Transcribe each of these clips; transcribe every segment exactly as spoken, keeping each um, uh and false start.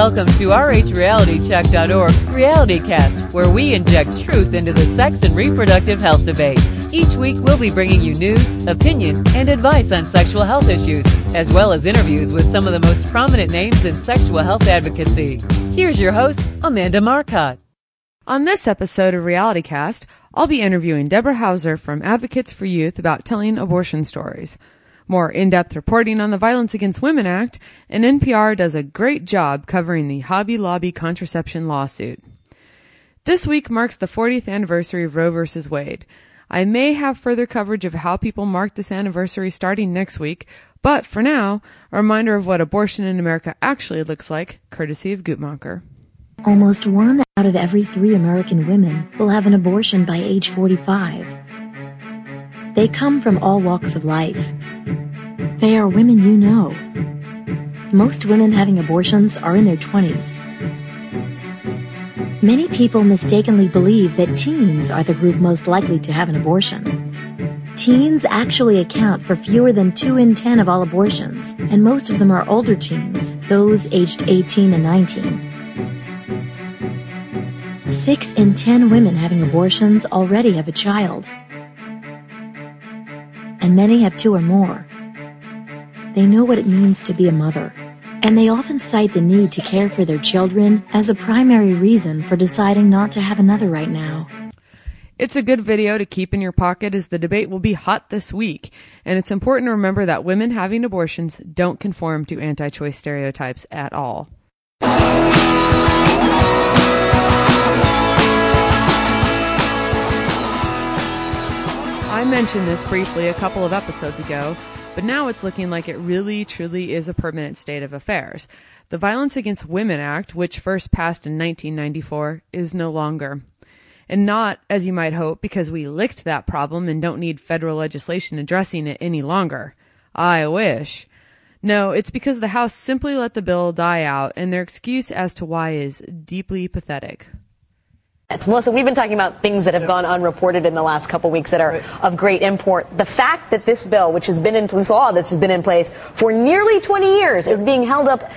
Welcome to R H Reality Check dot org's RealityCast, where we inject truth into the sex and reproductive health debate. Each week, we'll be bringing you news, opinion, and advice on sexual health issues, as well as interviews with some of the most prominent names in sexual health advocacy. Here's your host, Amanda Marcotte. On this episode of RealityCast, I'll be interviewing Deborah Hauser from Advocates for Youth about telling abortion stories. More in-depth reporting on the Violence Against Women Act, and N P R does a great job covering the Hobby Lobby contraception lawsuit. This week marks the fortieth anniversary of Roe v. Wade. I may have further coverage of how people mark this anniversary starting next week, but for now, a reminder of what abortion in America actually looks like, courtesy of Guttmacher. Almost one out of every three American women will have an abortion by age forty-five. They come from all walks of life. They are women you know. Most women having abortions are in their twenties. Many people mistakenly believe that teens are the group most likely to have an abortion. Teens actually account for fewer than two in ten of all abortions, and most of them are older teens, those aged eighteen and nineteen. Six in ten women having abortions already have a child, and many have two or more. They know what it means to be a mother, and they often cite the need to care for their children as a primary reason for deciding not to have another right now. It's a good video to keep in your pocket as the debate will be hot this week, and it's important to remember that women having abortions don't conform to anti-choice stereotypes at all. I mentioned this briefly a couple of episodes ago, but now it's looking like it really, truly is a permanent state of affairs. The Violence Against Women Act, which first passed in nineteen ninety-four, is no longer. And not, as you might hope, because we licked that problem and don't need federal legislation addressing it any longer. I wish. No, it's because the House simply let the bill die out, and their excuse as to why is deeply pathetic. It's Melissa, we've been talking about things that have gone unreported in the last couple weeks that are right. of great import. The fact that this bill, which has been in place, law, this has been in place for nearly twenty years, is being held up,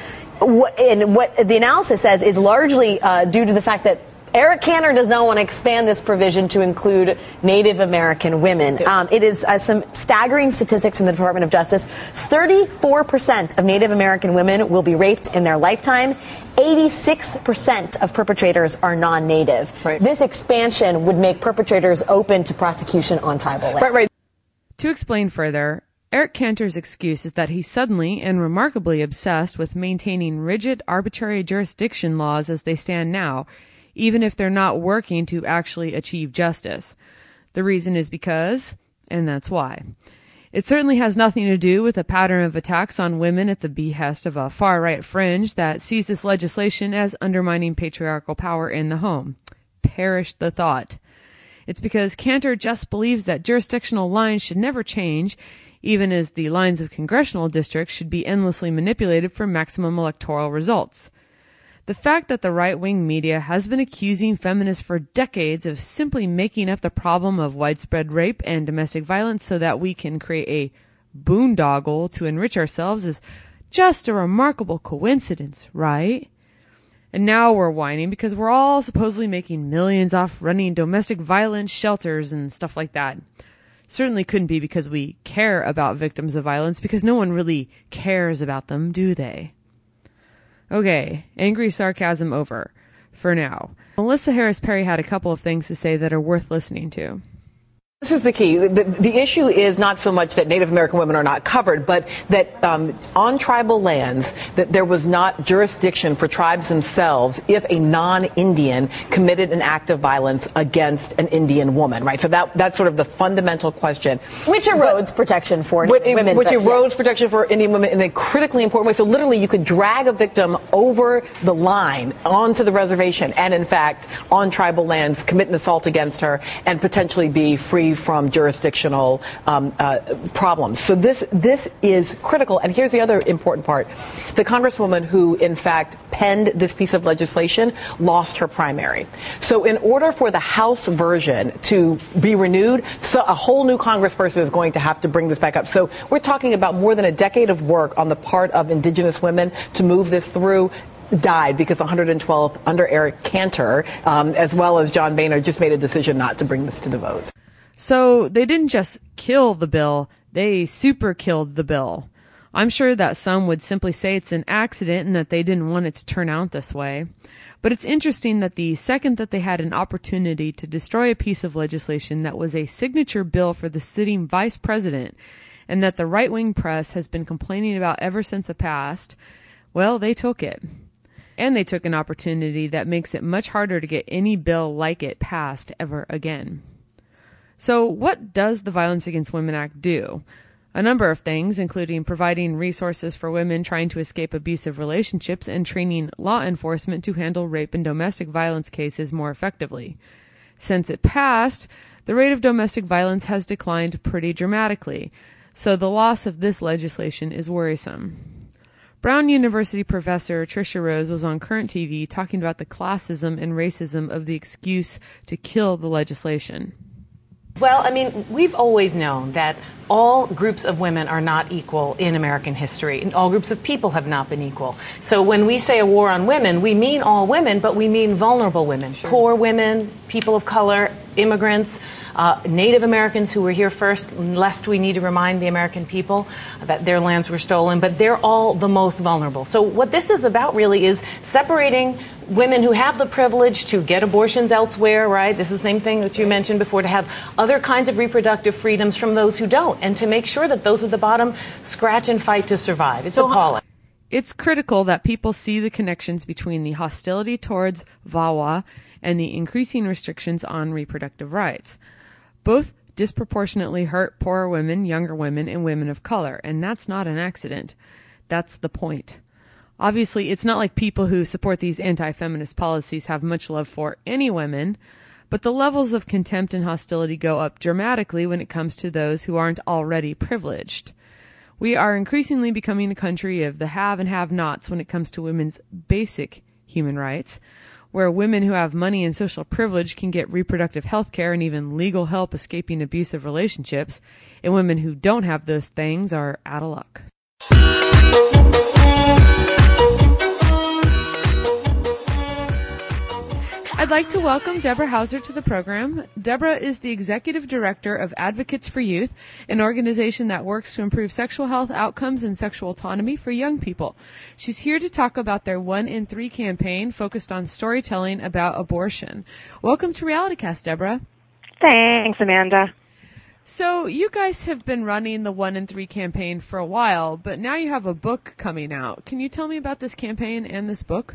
and what the analysis says is largely uh, due to the fact that Eric Cantor does not want to expand this provision to include Native American women. Um, it is uh, some staggering statistics from the Department of Justice. thirty-four percent of Native American women will be raped in their lifetime. eighty-six percent of perpetrators are non-Native. Right. This expansion would make perpetrators open to prosecution on tribal land. Right, right. To explain further, Eric Cantor's excuse is that he's suddenly and remarkably obsessed with maintaining rigid, arbitrary jurisdiction laws as they stand now, even if they're not working to actually achieve justice. The reason is because, and that's why. It certainly has nothing to do with a pattern of attacks on women at the behest of a far-right fringe that sees this legislation as undermining patriarchal power in the home. Perish the thought. It's because Cantor just believes that jurisdictional lines should never change, even as the lines of congressional districts should be endlessly manipulated for maximum electoral results. The fact that the right-wing media has been accusing feminists for decades of simply making up the problem of widespread rape and domestic violence so that we can create a boondoggle to enrich ourselves is just a remarkable coincidence, right? And now we're whining because we're all supposedly making millions off running domestic violence shelters and stuff like that. Certainly couldn't be because we care about victims of violence, because no one really cares about them, do they? Okay, angry sarcasm over. For now. Melissa Harris Perry had a couple of things to say that are worth listening to. This is the key. The, the issue is not so much that Native American women are not covered, but that um, on tribal lands, that there was not jurisdiction for tribes themselves if a non-Indian committed an act of violence against an Indian woman, right? So that that's sort of the fundamental question. Which erodes but, protection for which, women. Which erodes yes. protection for Indian women in a critically important way. So literally you could drag a victim over the line onto the reservation and, in fact, on tribal lands, commit an assault against her and potentially be free from jurisdictional um, uh, problems. So this this is critical. And here's the other important part. The Congresswoman who, in fact, penned this piece of legislation lost her primary. So in order for the House version to be renewed, so a whole new congressperson is going to have to bring this back up. So we're talking about more than a decade of work on the part of indigenous women to move this through. died because one hundred twelfth under Eric Cantor, um, as well as John Boehner, just made a decision not to bring this to the vote. So they didn't just kill the bill, they super killed the bill. I'm sure that some would simply say it's an accident and that they didn't want it to turn out this way. But it's interesting that the second that they had an opportunity to destroy a piece of legislation that was a signature bill for the sitting vice president, and that the right-wing press has been complaining about ever since it passed, well, they took it. And they took an opportunity that makes it much harder to get any bill like it passed ever again. So what does the Violence Against Women Act do? A number of things, including providing resources for women trying to escape abusive relationships and training law enforcement to handle rape and domestic violence cases more effectively. Since it passed, the rate of domestic violence has declined pretty dramatically, so the loss of this legislation is worrisome. Brown University professor Tricia Rose was on Current T V talking about the classism and racism of the excuse to kill the legislation. Well, I mean, we've always known that all groups of women are not equal in American history, and all groups of people have not been equal. So when we say a war on women, we mean all women, but we mean vulnerable women, sure. Poor women, people of color, immigrants, uh, Native Americans who were here first, lest we need to remind the American people that their lands were stolen, but they're all the most vulnerable. So what this is about really is separating women who have the privilege to get abortions elsewhere, right? This is the same thing that you mentioned before, to have other kinds of reproductive freedoms from those who don't, and to make sure that those at the bottom scratch and fight to survive. It's so appalling. It's critical that people see the connections between the hostility towards V A W A and the increasing restrictions on reproductive rights. Both disproportionately hurt poorer women, younger women, and women of color, and that's not an accident. That's the point. Obviously, it's not like people who support these anti-feminist policies have much love for any women, but the levels of contempt and hostility go up dramatically when it comes to those who aren't already privileged. We are increasingly becoming a country of the have and have-nots when it comes to women's basic human rights, where women who have money and social privilege can get reproductive health care and even legal help escaping abusive relationships, and women who don't have those things are out of luck. I'd like to welcome Deborah Hauser to the program. Deborah is the Executive Director of Advocates for Youth, an organization that works to improve sexual health outcomes and sexual autonomy for young people. She's here to talk about their One in Three campaign focused on storytelling about abortion. Welcome to RealityCast, Deborah. Thanks, Amanda. So you guys have been running the One in Three campaign for a while, but now you have a book coming out. Can you tell me about this campaign and this book?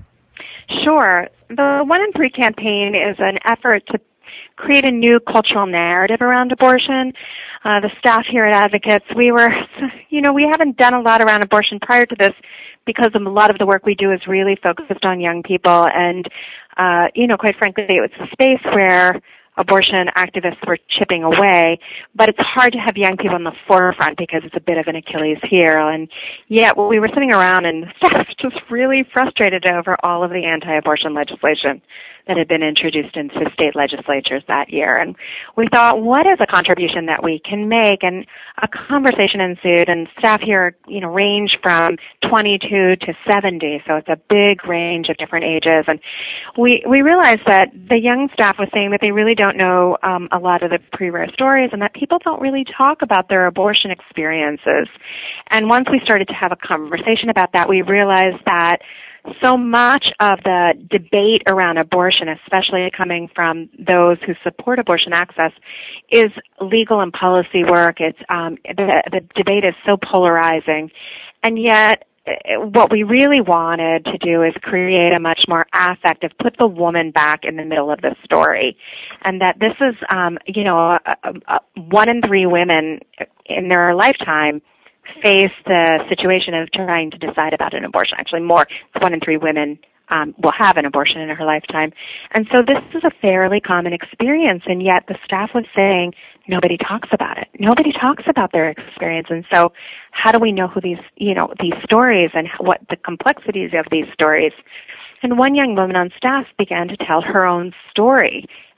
Sure. The One in Three campaign is an effort to create a new cultural narrative around abortion. Uh, the staff here at Advocates, we were, you know, we haven't done a lot around abortion prior to this because a lot of the work we do is really focused on young people. And, uh, you know, quite frankly, it's a space where abortion activists were chipping away, but it's hard to have young people in the forefront because it's a bit of an Achilles heel. And yet we were sitting around and staff just really frustrated over all of the anti-abortion legislation that had been introduced into state legislatures that year. And we thought, what is a contribution that we can make? And a conversation ensued, and staff here, you know, range from twenty-two to seventy, so it's a big range of different ages. And we we realized that the young staff was saying that they really don't know um, a lot of the pre-rare stories, and that people don't really talk about their abortion experiences. And once we started to have a conversation about that, we realized that so much of the debate around abortion, especially coming from those who support abortion access, is legal and policy work. It's um, the, the debate is so polarizing, and yet what we really wanted to do is create a much more affective, put the woman back in the middle of the story, and that this is, um, you know, a, a, a one in three women in their lifetime face the situation of trying to decide about an abortion. Actually, more, one in three women um, will have an abortion in her lifetime. And so this is a fairly common experience, and yet the staff was saying nobody talks about it. Nobody talks about their experience. And so how do we know who these, you know, these stories and what the complexities of these stories? And one young woman on staff began to tell her own story.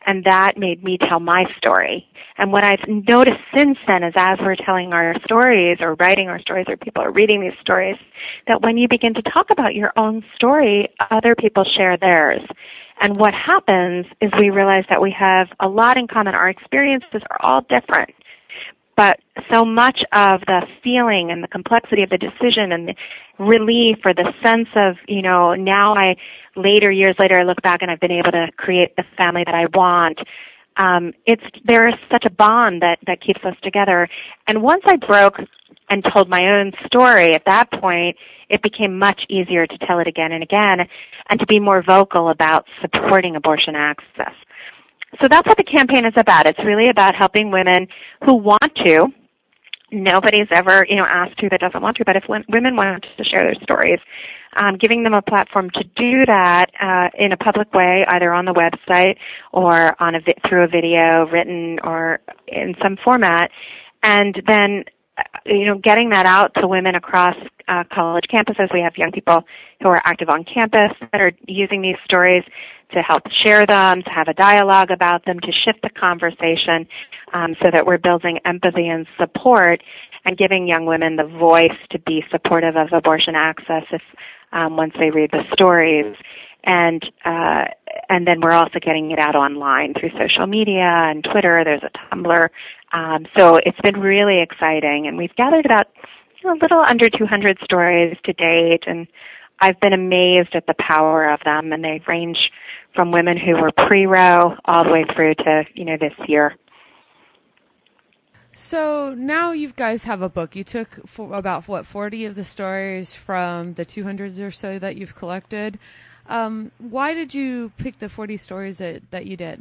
and that made me tell my story. And what I've noticed since then is as we're telling our stories or writing our stories or people are reading these stories, that when you begin to talk about your own story, other people share theirs. And what happens is we realize that we have a lot in common. Our experiences are all different. But so much of the feeling and the complexity of the decision and the relief or the sense of, you know, now I, later, years later, I look back and I've been able to create the family that I want. Um, it's, there is such a bond that, that keeps us together. And once I broke and told my own story at that point, it became much easier to tell it again and again and to be more vocal about supporting abortion access. So that's what the campaign is about. It's really about helping women who want to. Nobody's ever, you know, asked who that doesn't want to, but if women want to share their stories, um, giving them a platform to do that uh, in a public way, either on the website or on a vi- through a video, written or in some format, and then you know, getting that out to women across uh, college campuses. We have young people who are active on campus that are using these stories to help share them, to have a dialogue about them, to shift the conversation um, so that we're building empathy and support and giving young women the voice to be supportive of abortion access if um, once they read the stories. And uh, and then we're also getting it out online through social media and Twitter. There's a Tumblr. Um, so it's been really exciting. And we've gathered about you know, a little under two hundred stories to date. And I've been amazed at the power of them. And they range from women who were pre-Roe all the way through to, you know, this year. So now you guys have a book. You took for about, what, forty of the stories from the two hundred or so that you've collected. Um, why did you pick the forty stories that, that you did?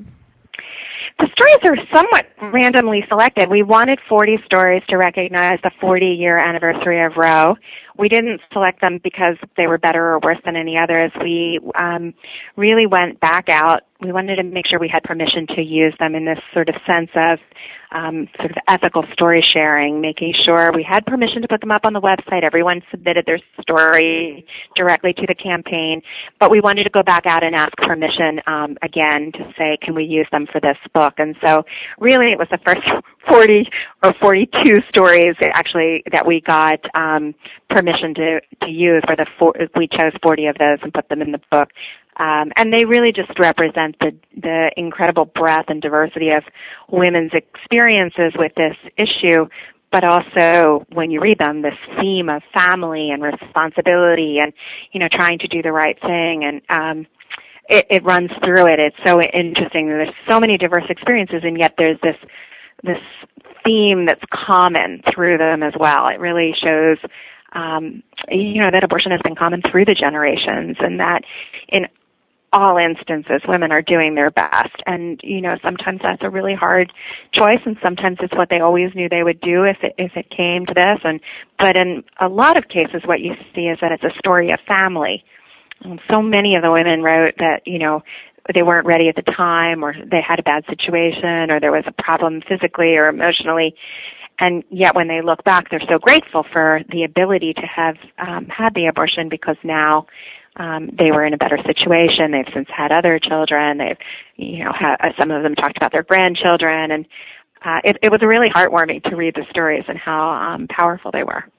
The stories are somewhat randomly selected. We wanted forty stories to recognize the forty-year anniversary of Roe. We didn't select them because they were better or worse than any others. We um, really went back out. We wanted to make sure we had permission to use them in this sort of sense of um, sort of ethical story sharing, making sure we had permission to put them up on the website. Everyone submitted their story directly to the campaign, but we wanted to go back out and ask permission um, again to say, can we use them for this book? And so really it was the first forty or forty-two stories actually that we got um, permission to, to use. For the four, we chose forty of those and put them in the book. Um, and they really just represent the, the incredible breadth and diversity of women's experiences with this issue, but also when you read them, this theme of family and responsibility and, you know, trying to do the right thing. And um, it, it runs through it. It's so interesting. There's so many diverse experiences, and yet there's this this theme that's common through them as well. It really shows um, you know, that abortion has been common through the generations, and that in all instances, women are doing their best. And, you know, sometimes that's a really hard choice, and sometimes it's what they always knew they would do if it, if it came to this. And, but in a lot of cases, what you see is that it's a story of family. And so many of the women wrote that, you know, they weren't ready at the time, or they had a bad situation, or there was a problem physically or emotionally. And yet when they look back, they're so grateful for the ability to have um, had the abortion, because now Um, they were in a better situation. They've since had other children. They've, you know, ha- some of them talked about their grandchildren, and uh, it, it was really heartwarming to read the stories and how um, powerful they were.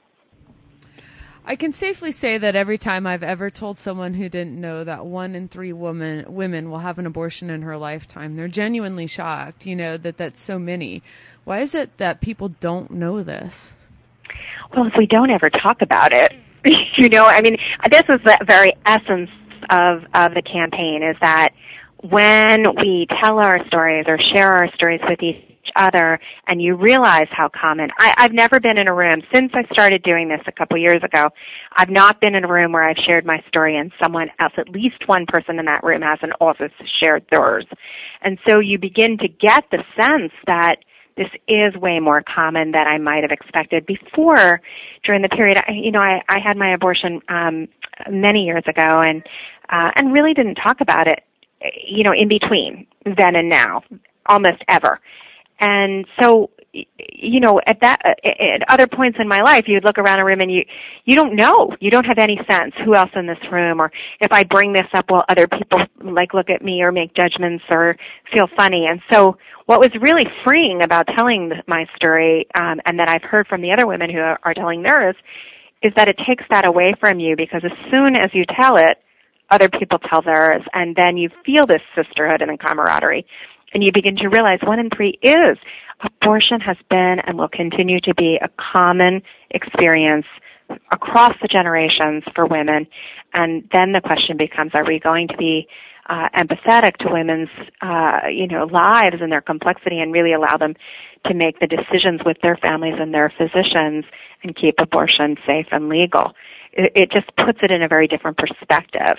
I can safely say that every time I've ever told someone who didn't know that one in three women women will have an abortion in her lifetime, they're genuinely shocked, you know, that that's so many. Why is it that people don't know this? Well, if we don't ever talk about it, you know, I mean, this is the very essence of, of the campaign, is that when we tell our stories or share our stories with each other, and you realize how common, I, I've never been in a room, since I started doing this a couple years ago, I've not been in a room where I've shared my story and someone else, at least one person in that room, hasn't also shared theirs. And so you begin to get the sense that this is way more common than I might have expected before. During the period, I, you know, I, I had my abortion um, many years ago, and uh, and really didn't talk about it, you know, in between then and now, almost ever. And so, you know, at that, at other points in my life, you'd look around a room and you, you don't know. You don't have any sense who else in this room, or if I bring this up, will other people like look at me or make judgments or feel funny. And so what was really freeing about telling my story, um, and that I've heard from the other women who are, are telling theirs, is that it takes that away from you, because as soon as you tell it, other people tell theirs, and then you feel this sisterhood and camaraderie. And you begin to realize one in three is. Abortion has been and will continue to be a common experience across the generations for women. And then the question becomes, are we going to be uh, empathetic to women's, uh, you know, lives and their complexity, and really allow them to make the decisions with their families and their physicians and keep abortion safe and legal? It, it just puts it in a very different perspective.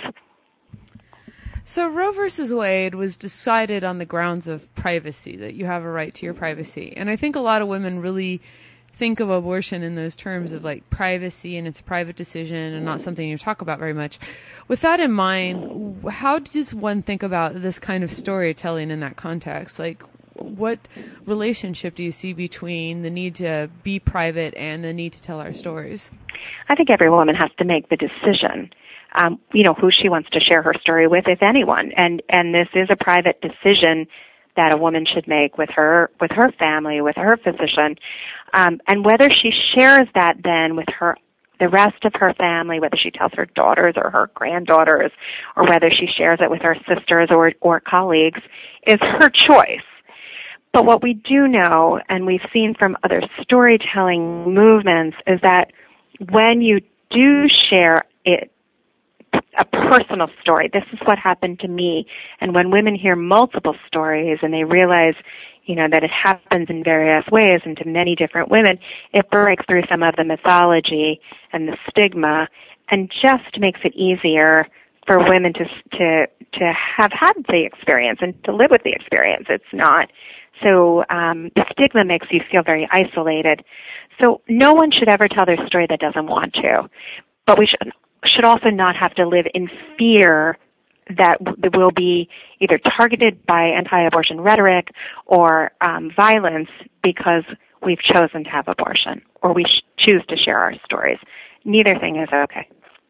So Roe versus Wade was decided on the grounds of privacy, that you have a right to your privacy. And I think a lot of women really think of abortion in those terms of like privacy, and it's a private decision and not something you talk about very much. With that in mind, how does one think about this kind of storytelling in that context? Like, what relationship do you see between the need to be private and the need to tell our stories? I think every woman has to make the decision. Um, you know, who she wants to share her story with, if anyone. And, and this is a private decision that a woman should make with her, with her family, with her physician. Um, and whether she shares that then with her, the rest of her family, whether she tells her daughters or her granddaughters, or whether she shares it with her sisters or, or colleagues, is her choice. But what we do know, and we've seen from other storytelling movements, is that when you do share it, a personal story, this is what happened to me. And when women hear multiple stories and they realize, you know, that it happens in various ways and to many different women, it breaks through some of the mythology and the stigma, and just makes it easier for women to to to have had the experience and to live with the experience. It's not so um, the stigma makes you feel very isolated. So no one should ever tell their story that doesn't want to, but we should. should also not have to live in fear that w- will be either targeted by anti-abortion rhetoric or um, violence because we've chosen to have abortion, or we sh- choose to share our stories. Neither thing is okay.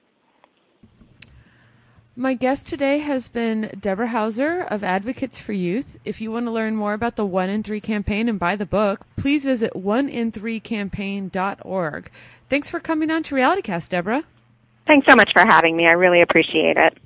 My guest today has been Deborah Hauser of Advocates for Youth. If you want to learn more about the One in Three campaign and buy the book, please visit one in three campaign dot org. Thanks for coming on to RealityCast, Deborah. Thanks so much for having me. I really appreciate it.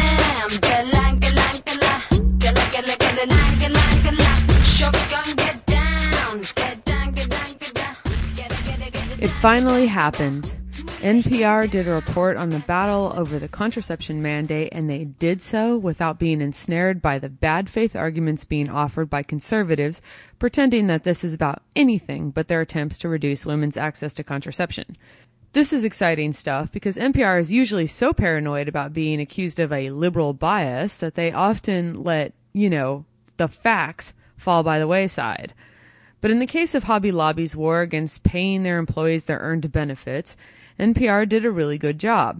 It finally happened. N P R did a report on the battle over the contraception mandate, and they did so without being ensnared by the bad faith arguments being offered by conservatives, pretending that this is about anything but their attempts to reduce women's access to contraception. This is exciting stuff because N P R is usually so paranoid about being accused of a liberal bias that they often let, you know, the facts fall by the wayside. But in the case of Hobby Lobby's war against paying their employees their earned benefits, N P R did a really good job.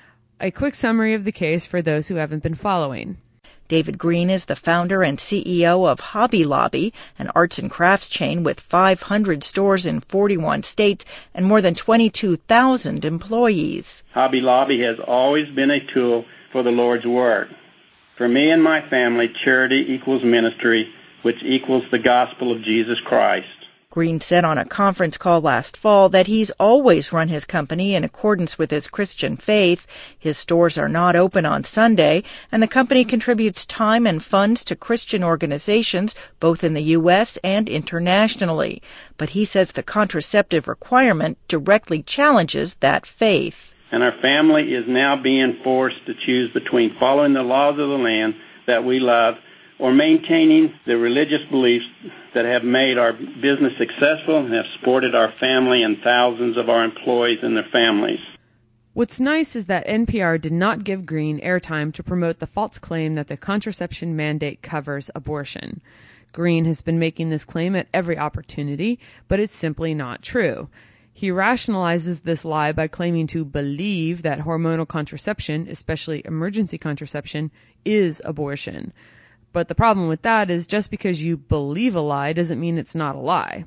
A quick summary of the case for those who haven't been following. David Green is the founder and C E O of Hobby Lobby, an arts and crafts chain with five hundred stores in forty-one states and more than twenty-two thousand employees. Hobby Lobby has always been a tool for the Lord's work. For me and my family, charity equals ministry, which equals the gospel of Jesus Christ. Green said on a conference call last fall that he's always run his company in accordance with his Christian faith. His stores are not open on Sunday, and the company contributes time and funds to Christian organizations both in the U S and internationally. But he says the contraceptive requirement directly challenges that faith. And our family is now being forced to choose between following the laws of the land that we love or maintaining the religious beliefs that have made our business successful and have supported our family and thousands of our employees and their families. What's nice is that N P R did not give Green airtime to promote the false claim that the contraception mandate covers abortion. Green has been making this claim at every opportunity, but it's simply not true. He rationalizes this lie by claiming to believe that hormonal contraception, especially emergency contraception, is abortion. But the problem with that is just because you believe a lie doesn't mean it's not a lie.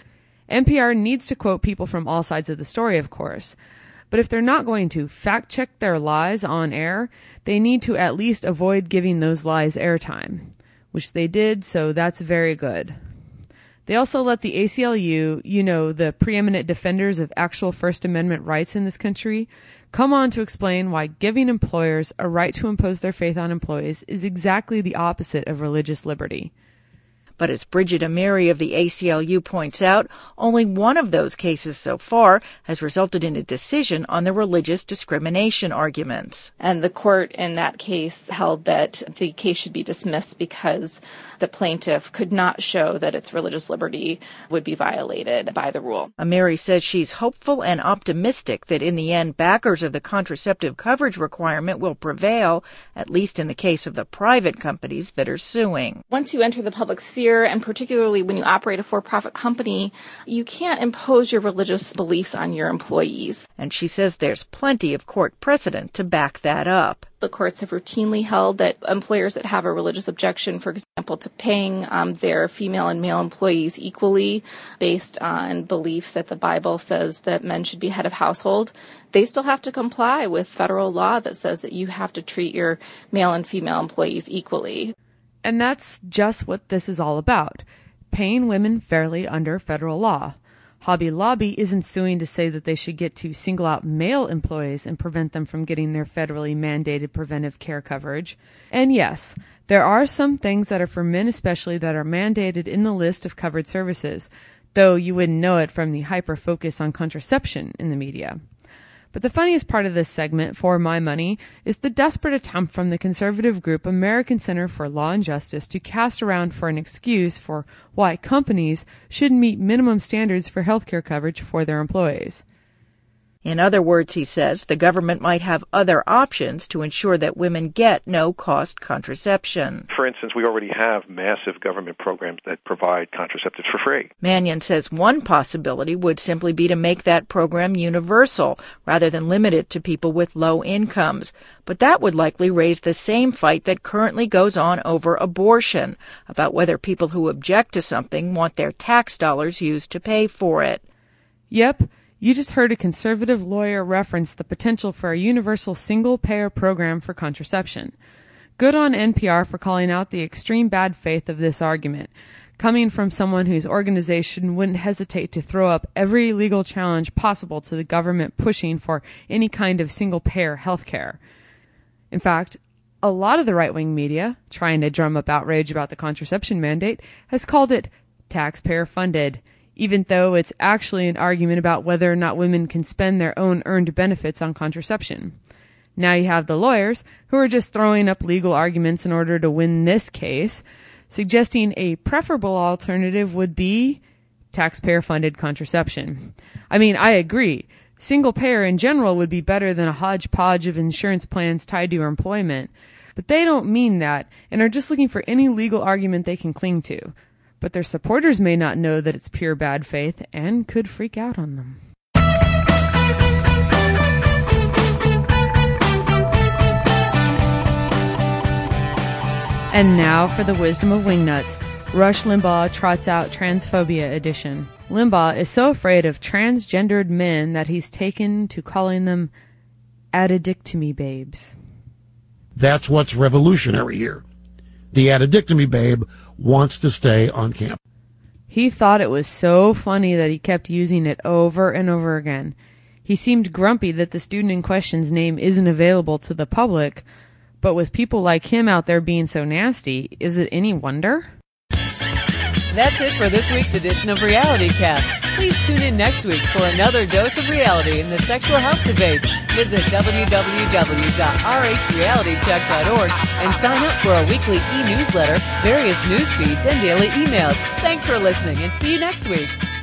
N P R needs to quote people from all sides of the story, of course. But if they're not going to fact-check their lies on air, they need to at least avoid giving those lies airtime, which they did, so that's very good. They also let the A C L U, you know, the preeminent defenders of actual First Amendment rights in this country, come on to explain why giving employers a right to impose their faith on employees is exactly the opposite of religious liberty. But as Bridget Amiri of the A C L U points out, only one of those cases so far has resulted in a decision on the religious discrimination arguments. And the court in that case held that the case should be dismissed because the plaintiff could not show that its religious liberty would be violated by the rule. Amiri says she's hopeful and optimistic that in the end backers of the contraceptive coverage requirement will prevail, at least in the case of the private companies that are suing. Once you enter the public sphere, and particularly when you operate a for-profit company, you can't impose your religious beliefs on your employees. And she says there's plenty of court precedent to back that up. The courts have routinely held that employers that have a religious objection, for example, to paying um, their female and male employees equally based on belief that the Bible says that men should be head of household, they still have to comply with federal law that says that you have to treat your male and female employees equally. And that's just what this is all about, paying women fairly under federal law. Hobby Lobby isn't suing to say that they should get to single out male employees and prevent them from getting their federally mandated preventive care coverage. And yes, there are some things that are for men especially that are mandated in the list of covered services, though you wouldn't know it from the hyper-focus on contraception in the media. But the funniest part of this segment, for my money, is the desperate attempt from the conservative group American Center for Law and Justice to cast around for an excuse for why companies should meet minimum standards for healthcare coverage for their employees. In other words, he says, the government might have other options to ensure that women get no-cost contraception. For instance, we already have massive government programs that provide contraceptives for free. Mannion says one possibility would simply be to make that program universal rather than limit it to people with low incomes. But that would likely raise the same fight that currently goes on over abortion, about whether people who object to something want their tax dollars used to pay for it. Yep. You just heard a conservative lawyer reference the potential for a universal single-payer program for contraception. Good on N P R for calling out the extreme bad faith of this argument, coming from someone whose organization wouldn't hesitate to throw up every legal challenge possible to the government pushing for any kind of single-payer health care. In fact, a lot of the right-wing media, trying to drum up outrage about the contraception mandate, has called it taxpayer-funded, even though it's actually an argument about whether or not women can spend their own earned benefits on contraception. Now you have the lawyers, who are just throwing up legal arguments in order to win this case, suggesting a preferable alternative would be taxpayer-funded contraception. I mean, I agree. Single-payer in general would be better than a hodgepodge of insurance plans tied to your employment. But they don't mean that, and are just looking for any legal argument they can cling to. But their supporters may not know that it's pure bad faith and could freak out on them. And now for the wisdom of Wingnuts. Rush Limbaugh trots out Transphobia edition. Limbaugh is so afraid of transgendered men that he's taken to calling them addictomy babes. That's what's revolutionary here. The addictomy babe wants to stay on campus. He thought it was so funny that he kept using it over and over again. He seemed grumpy that the student in question's name isn't available to the public, but with people like him out there being so nasty, is it any wonder? That's it for this week's edition of Reality Cast. Please tune in next week for another dose of reality in the sexual health debate. Visit w w w dot r h reality check dot org and sign up for a weekly e-newsletter, various news feeds, and daily emails. Thanks for listening, and see you next week.